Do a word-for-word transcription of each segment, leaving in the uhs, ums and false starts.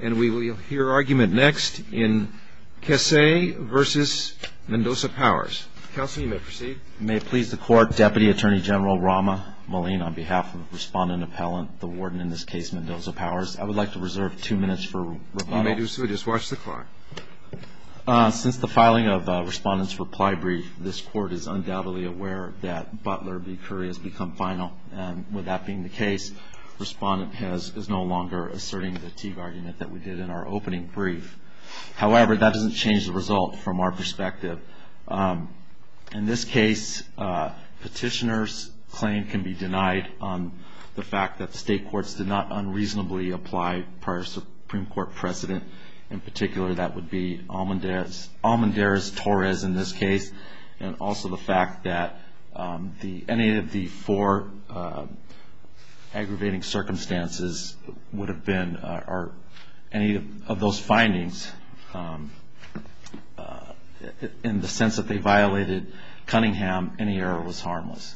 And we will hear argument next in Kesse versus Mendoza-Powers. Counsel, you may proceed. May it please the Court, Deputy Attorney General Rama Moline, on behalf of Respondent Appellant, the warden in this case, Mendoza-Powers. I would like to reserve two minutes for rebuttal. You may do so. Just watch the clock. Uh, since the filing of uh, Respondent's reply brief, this Court is undoubtedly aware that Butler v. Curry has become final. And with that being the case, Respondent has, is no longer asserting the Teague argument that we did in our opening brief. However, that doesn't change the result from our perspective. Um, in this case, uh, petitioner's claim can be denied on the fact that the state courts did not unreasonably apply prior Supreme Court precedent. In particular, that would be Almendarez, Almendarez-Torres in this case, and also the fact that um, the, any of the four uh, aggravating circumstances would have been, uh, or any of those findings, um, uh, in the sense that they violated Cunningham, any error was harmless.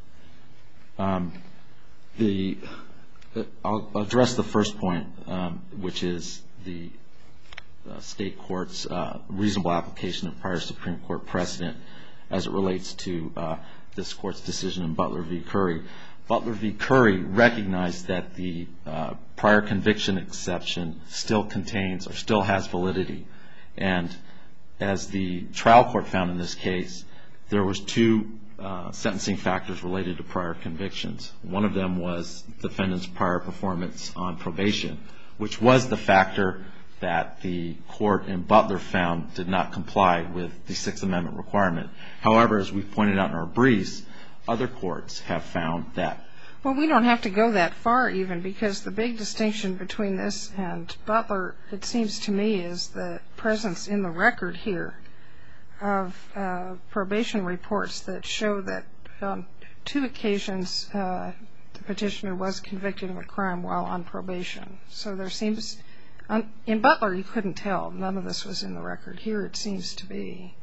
Um, the, I'll address the first point, um, which is the Uh, state court's uh, reasonable application of prior Supreme Court precedent as it relates to uh, this court's decision in Butler v. Curry. Butler v. Curry recognized that the uh, prior conviction exception still contains or still has validity. And as the trial court found in this case, there was two uh, sentencing factors related to prior convictions. One of them was defendant's prior performance on probation, which was the factor that the court in Butler found did not comply with the Sixth Amendment requirement. However, as we pointed out in our briefs, other courts have found that. Well, we don't have to go that far even, because the big distinction between this and Butler, it seems to me, is the presence in the record here of uh, probation reports that show that on two occasions uh, the petitioner was convicted of a crime while on probation. So there seems... In Butler, you couldn't tell. None of this was in the record. Here it seems to be.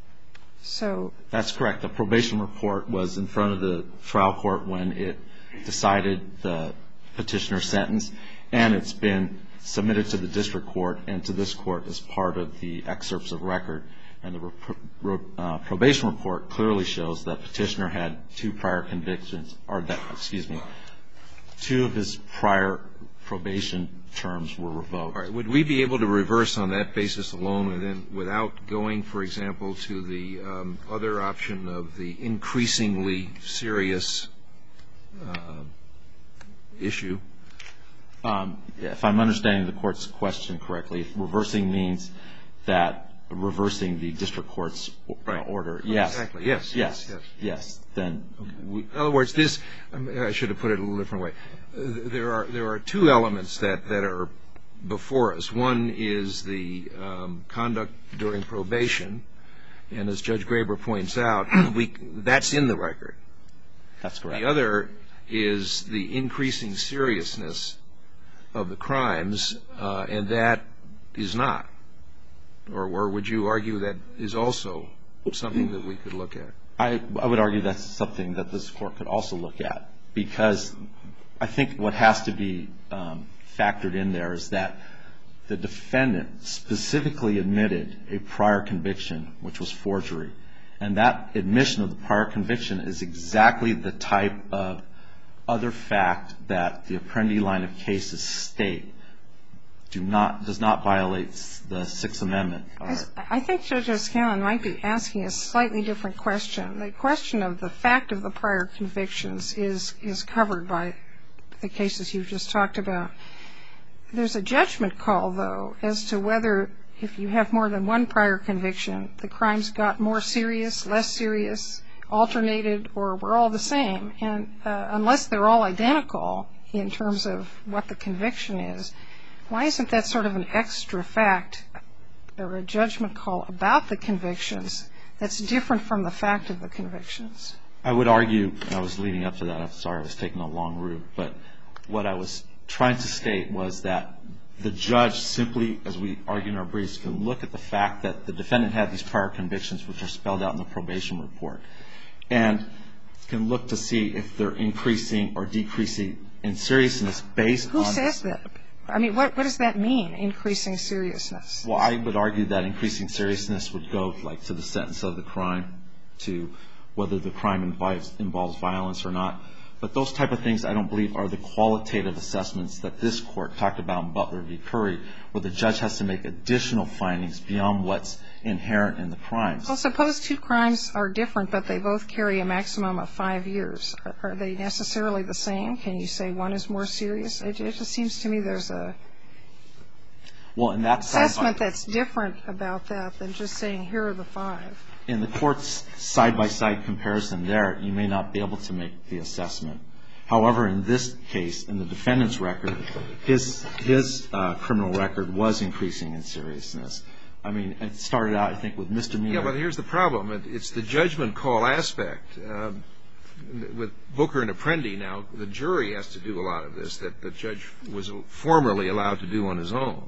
So that's correct. The probation report was in front of the trial court when it decided the petitioner's sentence, and it's been submitted to the district court and to this court as part of the excerpts of record. And the uh, probation report clearly shows that petitioner had two prior convictions, or that, excuse me, two of his prior probation terms were revoked. All right. Would we be able to reverse on that basis alone, and then without going, for example, to the um, other option of the increasingly serious uh, issue? Um, if I'm understanding the court's question correctly, if reversing means that reversing the district court's right. order, yes. Exactly. Yes. Yes. Yes. Yes. Then, okay. we, in other words, this I should have put it a little different way. There are there are two elements that, that are before us. One is the um, conduct during probation, and as Judge Graber points out, we that's in the record. That's correct. The other is the increasing seriousness of the crimes, uh, and that is not. Or, or would you argue that is also something that we could look at? I, I would argue that's something that this court could also look at, because I think what has to be um, factored in there is that the defendant specifically admitted a prior conviction, which was forgery. And that admission of the prior conviction is exactly the type of other fact that the Apprendi line of cases state do not does not violate the Sixth Amendment. I think Judge O'Scallon might be asking a slightly different question. The question of the fact of the prior convictions is is covered by the cases you've just talked about. There's a judgment call, though, as to whether if you have more than one prior conviction, the crimes got more serious, less serious, alternated, or were all the same. And uh, unless they're all identical in terms of what the conviction is, why isn't that sort of an extra fact or a judgment call about the convictions that's different from the fact of the convictions? I would argue, and I was leading up to that, I'm sorry I was taking a long route, but what I was trying to state was that the judge simply, as we argue in our briefs, can look at the fact that the defendant had these prior convictions, which are spelled out in the probation report, and can look to see if they're increasing or decreasing in seriousness based Who on... Who says that? I mean, what, what does that mean, increasing seriousness? Well, I would argue that increasing seriousness would go like to the sentence of the crime, to whether the crime involves, involves violence or not. But those type of things I don't believe are the qualitative assessments that this court talked about in Butler v. Curry, where the judge has to make additional findings beyond what's inherent in the crimes. Well, suppose two crimes are different, but they both carry a maximum of five years. Are, are they necessarily the same? Can you say one is more serious? It, it just seems to me there's a well, in that assessment that's different about that than just saying here are the five. In the court's side-by-side comparison there, you may not be able to make the assessment. However, in this case, in the defendant's record, his his uh, criminal record was increasing in seriousness. I mean, it started out, I think, with misdemeanor. Yeah, but here's the problem. It, it's the judgment call aspect. Um, with Booker and Apprendi now, the jury has to do a lot of this that the judge was formerly allowed to do on his own.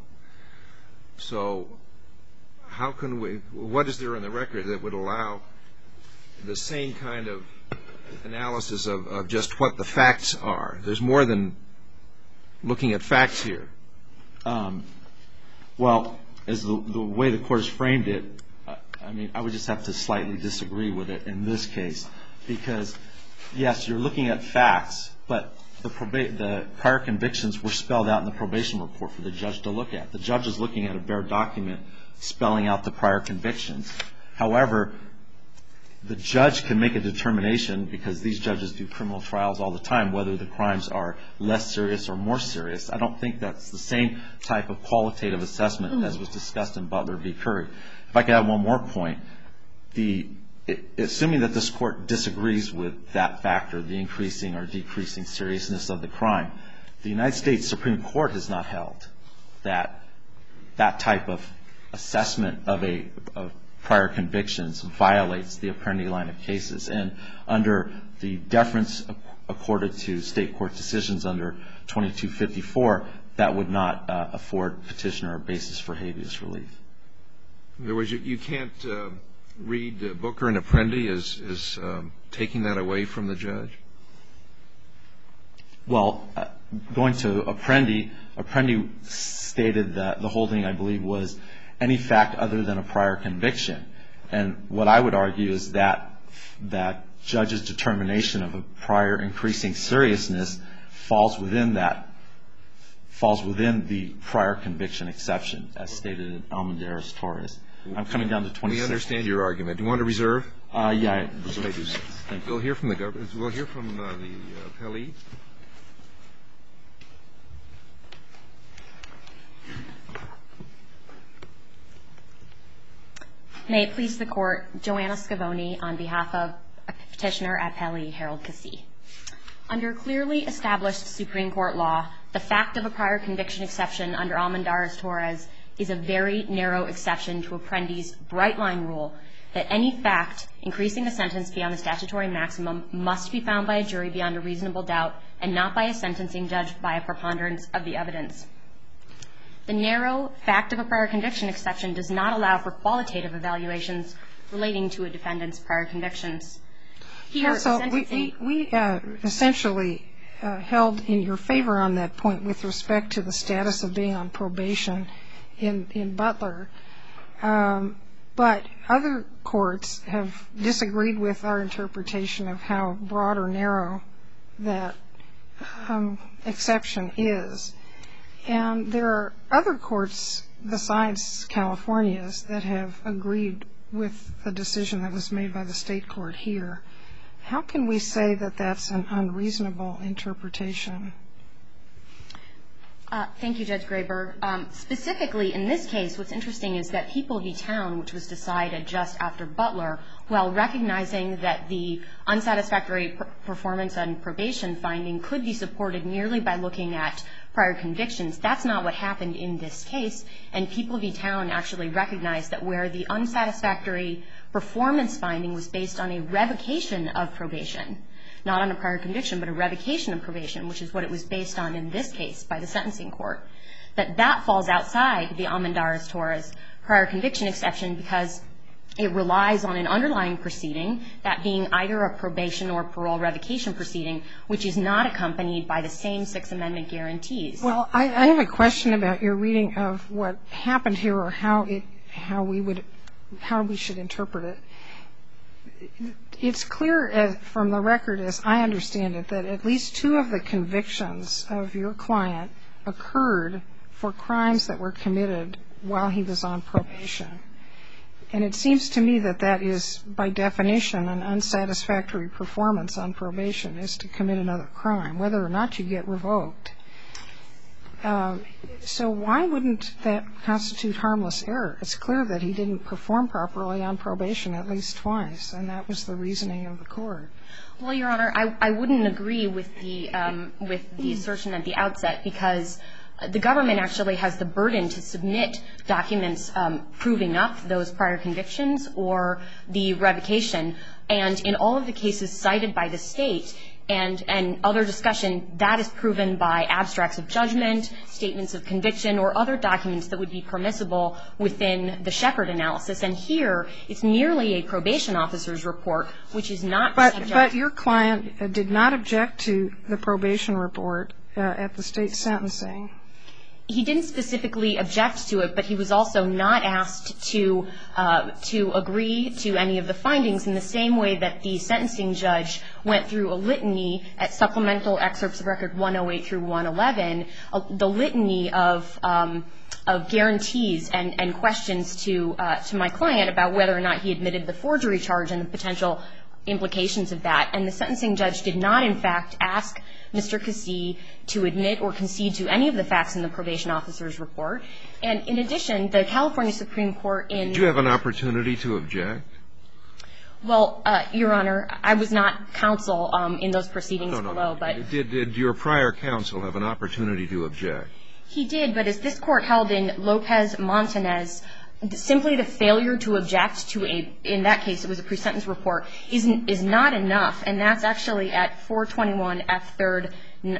So how can we, what is there in the record that would allow the same kind of analysis of, of just what the facts are? There's more than looking at facts here. Um, well, as the, the way the court has framed it, uh, I mean, I would just have to slightly disagree with it in this case. Because, yes, you're looking at facts, but the, proba- the prior convictions were spelled out in the probation report for the judge to look at. The judge is looking at a bare document spelling out the prior convictions. However, the judge can make a determination, because these judges do criminal trials all the time, whether the crimes are less serious or more serious. I don't think that's the same type of qualitative assessment as was discussed in Butler v. Curry. If I could add one more point, the, it, assuming that this court disagrees with that factor, the increasing or decreasing seriousness of the crime, the United States Supreme Court has not held that that type of assessment of a of prior convictions violates the Apprendi line of cases. And under the deference accorded to state court decisions under twenty-two fifty-four, that would not uh, afford petitioner a basis for habeas relief. In other words, you, you can't uh, read uh, Booker and Apprendi as, as um, taking that away from the judge? Well, uh, going to Apprendi, Apprendi stated that the holding, I believe, was any fact other than a prior conviction. And what I would argue is that that judge's determination of a prior increasing seriousness falls within that, falls within the prior conviction exception, as stated in Almendarez-Torres. I'm coming down to twenty-six. We understand your argument. Do you want to reserve? Uh, yeah, I reserve. Thank you. We'll hear from the government. We'll hear from uh, the uh, appellee. May it please the Court, Joanna Scavone on behalf of Petitioner Appellee Harold Cassie. Under clearly established Supreme Court law, the fact of a prior conviction exception under Almendarez-Torres is a very narrow exception to Apprendi's bright-line rule that any fact increasing a sentence beyond the statutory maximum must be found by a jury beyond a reasonable doubt and not by a sentencing judge by a preponderance of the evidence. The narrow fact of a prior conviction exception does not allow for qualitative evaluations relating to a defendant's prior convictions. Here, so we, we, we uh, essentially uh, held in your favor on that point with respect to the status of being on probation in, in Butler. Um, but other courts have disagreed with our interpretation of how broad or narrow that um, exception is. And there are other courts besides California's that have agreed with the decision that was made by the state court here. How can we say that that's an unreasonable interpretation? Uh, thank you, Judge Graber. Um, specifically, in this case, what's interesting is that People v. Town, which was decided just after Butler, while recognizing that the unsatisfactory per- performance and probation finding could be supported merely by looking at prior convictions, that's not what happened in this case. And People v. Town actually recognized that where the unsatisfactory performance finding was based on a revocation of probation, not on a prior conviction, but a revocation of probation, which is what it was based on in this case by the sentencing court, that that falls outside the Almendarez-Torres prior conviction exception because It relies on an underlying proceeding, that being either a probation or parole revocation proceeding, which is not accompanied by the same Sixth Amendment guarantees. Well, I, I have a question about your reading of what happened here, or how it, how we would, how we should interpret it. It's clear as, from the record, as I understand it, that at least two of the convictions of your client occurred for crimes that were committed while he was on probation. And it seems to me that that is, by definition, an unsatisfactory performance on probation, is to commit another crime, whether or not you get revoked. Um, so why wouldn't that constitute harmless error? It's clear that he didn't perform properly on probation at least twice, and that was the reasoning of the court. Well, Your Honor, I, I wouldn't agree with the um, with the assertion at the outset, because the government actually has the burden to submit documents um, proving up those prior convictions or the revocation. And in all of the cases cited by the state and, and other discussion, that is proven by abstracts of judgment, statements of conviction, or other documents that would be permissible within the Shepard analysis. And here, it's merely a probation officer's report, which is not but, subject. But your client uh, did not object to the probation report uh, at the state sentencing. He didn't specifically object to it, but he was also not asked to uh, to agree to any of the findings in the same way that the sentencing judge went through a litany at supplemental excerpts of record one oh eight through one eleven, uh, the litany of um, of guarantees and, and questions to uh, to my client about whether or not he admitted the forgery charge and the potential implications of that. And the sentencing judge did not, in fact, ask Mister Cassie to admit or concede to any of the facts in the probation officer's report. And in addition, the California Supreme Court in... Did you have an opportunity to object? Well, uh, Your Honor, I was not counsel um, in those proceedings no, no, below, no. but... Did, did your prior counsel have an opportunity to object? He did, but as this court held in Lopez-Montanez, simply the failure to object to a, in that case it was a pre-sentence report, is, is not enough. And that's actually at four twenty-one F third uh,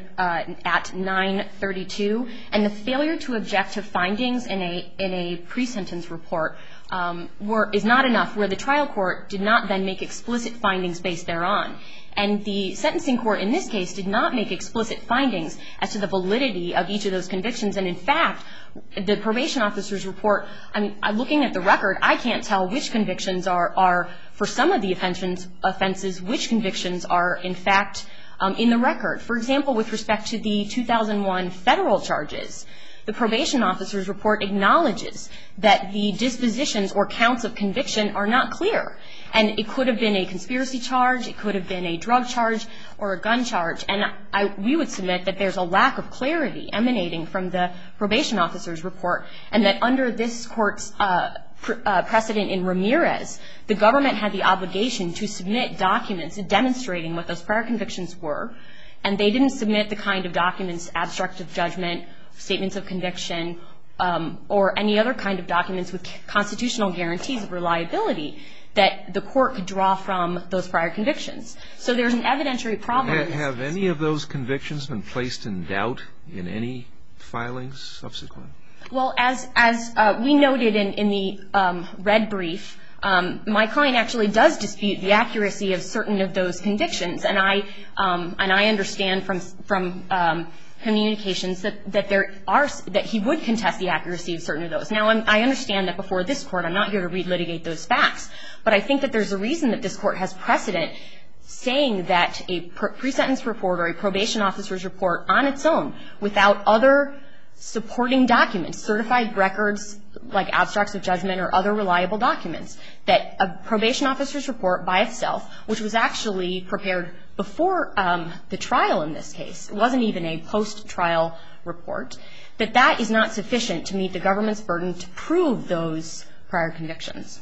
at nine thirty-two. And the failure to object to findings in a, in a pre-sentence report um, were, is not enough, where the trial court did not then make explicit findings based thereon. And the sentencing court in this case did not make explicit findings as to the validity of each of those convictions. And in fact, the probation officer's report, I mean, looking at the record, I can't tell which convictions are, are for some of the offenses, offenses which convictions are in fact um, in the record. For example, with respect to the two thousand one federal charges, the probation officer's report acknowledges that the dispositions or counts of conviction are not clear. And it could have been a conspiracy charge, it could have been a drug charge, or a gun charge. And I, we would submit that there's a lack of clarity emanating from the probation officer's report, and that under this court's uh, pr- uh, precedent in Ramirez, the government had the obligation to submit documents demonstrating what those prior convictions were, and they didn't submit the kind of documents, abstract of judgment, statements of conviction, um, or any other kind of documents with constitutional guarantees of reliability that the court could draw from those prior convictions. So there's an evidentiary problem. Have, have any of those convictions been placed in doubt in any filings subsequent? Well, as as uh, we noted in, in the um, red brief, um, my client actually does dispute the accuracy of certain of those convictions, and I um, and I understand from from um, communications that, that there are that he would contest the accuracy of certain of those. Now, I'm, I understand that before this court, I'm not here to relitigate those facts, but I think that there's a reason that this court has precedent saying that a pre-sentence report or a probation officer's report on its own, without other supporting documents, certified records like abstracts of judgment or other reliable documents, that a probation officer's report by itself, which was actually prepared before um, the trial in this case, it wasn't even a post-trial report, that that is not sufficient to meet the government's burden to prove those prior convictions.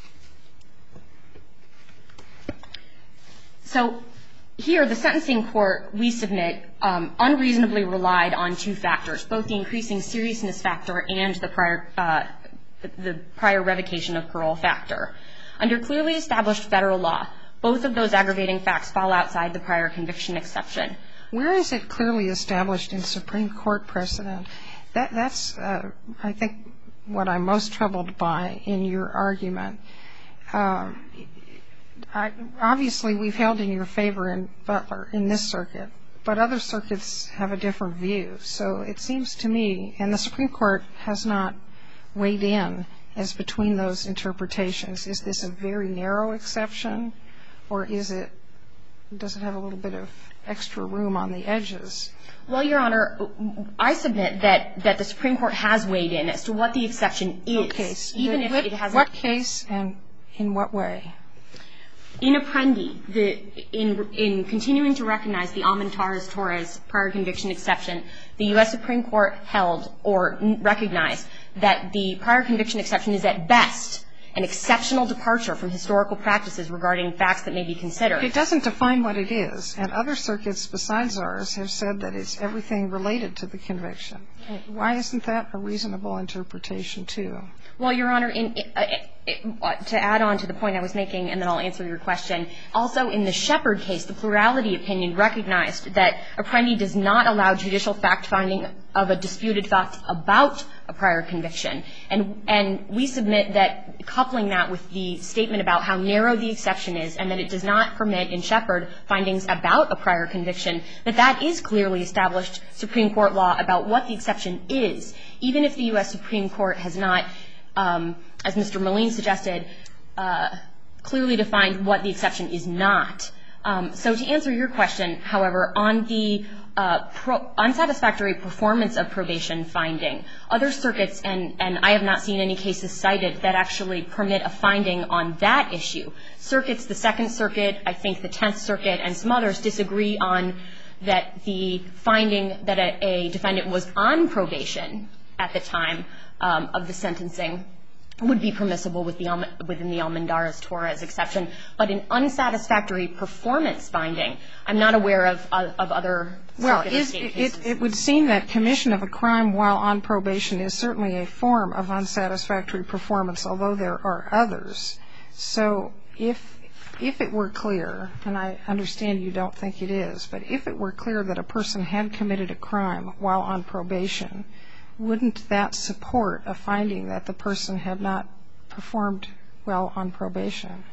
So here, the sentencing court, we submit, um, unreasonably relied on two factors, both the increasing seriousness factor and the prior, uh, the prior revocation of parole factor. Under clearly established federal law, both of those aggravating facts fall outside the prior conviction exception. Where is it clearly established in Supreme Court precedent? That, that's, uh, I think, what I'm most troubled by in your argument. um, I, obviously we've held in your favor in Butler in this circuit, but other circuits have a different view. So it seems to me, and the Supreme Court has not weighed in as between those interpretations. Is this a very narrow exception, or is it, does it have a little bit of extra room on the edges? Well, Your Honor, I submit that, that the Supreme Court has weighed in as to what the exception is. What case? Even the, if what, it hasn't. What case and in what way? In Apprendi, the, in, in continuing to recognize the Almentarez-Torres prior conviction exception, the U S Supreme Court held or recognized that the prior conviction exception is at best an exceptional departure from historical practices regarding facts that may be considered. It doesn't define what it is, and other circuits besides ours have said that it's everything related to the conviction. Why isn't that a reasonable interpretation, too? Well, Your Honor, in, uh, uh, to add on to the point I was making, and then I'll answer your question, also in the Shepard case, the plurality opinion recognized that Apprendi does not allow judicial fact-finding of a disputed fact about a prior conviction. And, and we submit that coupling that with the statement about how narrow the exception is and that it does not permit in Shepard findings about a prior conviction, that that is clearly established Supreme Court law about what the exception is, even if the U S Supreme Court has not, um, as Mister Moline suggested, uh, clearly defined what the exception is not. Um, so to answer your question, however, on the uh, pro- unsatisfactory performance of probation finding, other circuits, and, and I have not seen any cases cited that actually permit a finding on that issue. Circuits, the Second Circuit, I think the Tenth Circuit, and some others disagree on that the finding that a, a defendant was on probation at the time um, of the sentencing would be permissible with the, within the Almendarez-Torres exception. But an unsatisfactory performance finding, I'm not aware of, of, of other well, circuit or state it, cases. It, it would seem that commission of a crime while on probation is certainly a form of unsatisfactory performance, although there are others. So if if it were clear, and I understand you don't think it is, but if it were clear that a person had committed a crime while on probation, wouldn't that support a finding that the person had not performed well on probation?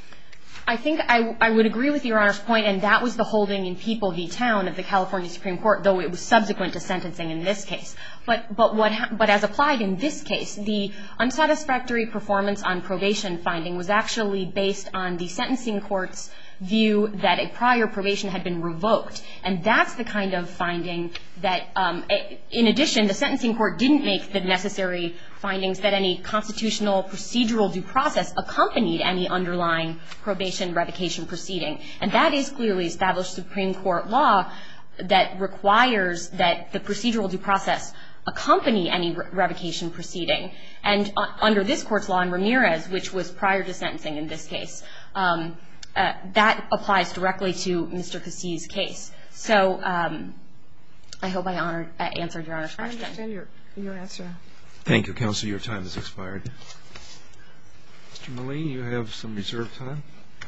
I think I, I would agree with Your Honor's point, and that was the holding in People v. Town of the California Supreme Court, though it was subsequent to sentencing in this case. But but what ha- but as applied in this case, the unsatisfactory performance on probation finding was actually based on the sentencing court's view that a prior probation had been revoked. And that's the kind of finding that, um, in addition, the sentencing court didn't make the necessary findings that any constitutional procedural due process accompanied any underlying probation revocation proceeding. And that is clearly established Supreme Court law that requires that the procedural due process accompany any re- revocation proceeding. And uh, under this court's law in Ramirez, which was prior to sentencing in this case, um, Uh, that applies directly to Mister Cassie's case. So um, I hope I honored, uh, answered Your Honor's question. I understand your, your answer. Thank you, counsel. Your time has expired. Mister Moline, you have some reserved time.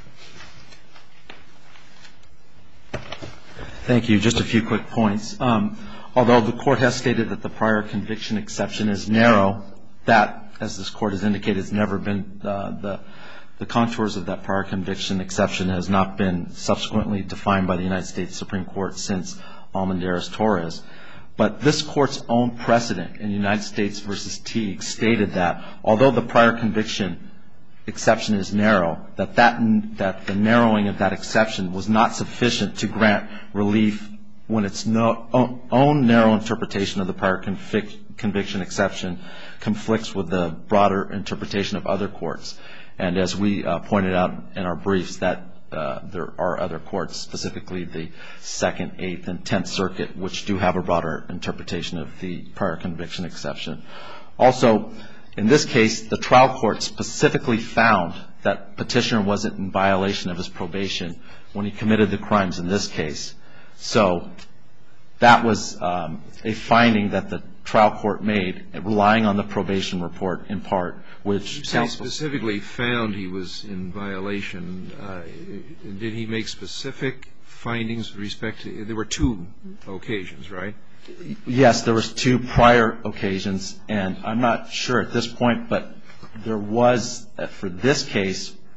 Thank you. Just a few quick points. Um, although the court has stated that the prior conviction exception is narrow, that, as this court has indicated, has never been uh, the The contours of that prior conviction exception has not been subsequently defined by the United States Supreme Court since Almendarez-Torres. But this court's own precedent in United States v. Teague stated that although the prior conviction exception is narrow, that, that, that the narrowing of that exception was not sufficient to grant relief when its no, own narrow interpretation of the prior convic, conviction exception conflicts with the broader interpretation of other courts. And as we uh, pointed out in our briefs, that uh, there are other courts, specifically the Second, Eighth, and Tenth Circuit, which do have a broader interpretation of the prior conviction exception. Also, in this case, the trial court specifically found that petitioner wasn't in violation of his probation when he committed the crimes in this case. So that was um, a finding that the trial court made, relying on the probation report in part, which you say specifically found he was in violation. Uh, did he make specific findings with respect to? There were two occasions, right? Yes, there was two prior occasions, and I'm not sure at this point, but there was, for this case,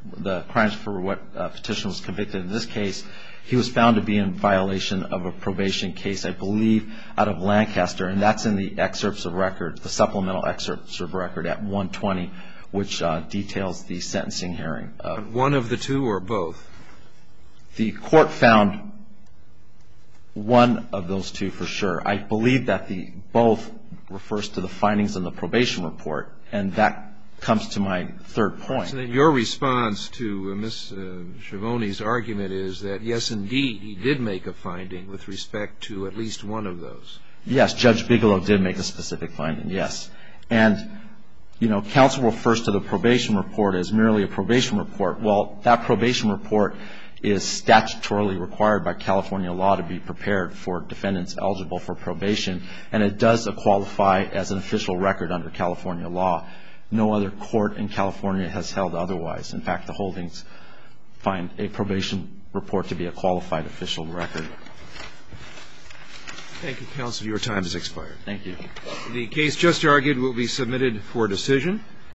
the crimes for what uh, petitioner was convicted in this case, he was found to be in violation of a probation case, I believe, out of Lancaster, and that's in the excerpts of record, the supplemental excerpts of record at one twenty, which uh, details the sentencing hearing. Uh, One of the two or both? the court found one of those two for sure. I believe that the both refers to the findings in the probation report, and that comes to my third point. So then your response to uh, Miz Uh, Schiavone's argument is that, yes, indeed, he did make a finding with respect to at least one of those. Yes, Judge Bigelow did make a specific finding, yes. And, you know, counsel refers to the probation report as merely a probation report. Well, that probation report is statutorily required by California law to be prepared for defendants eligible for probation, and it does qualify as an official record under California law. No other court in California has held otherwise. In fact, the holdings find a probation report to be a qualified official record. Thank you, counsel. Your time has expired. Thank you. The case just argued will be submitted for decision.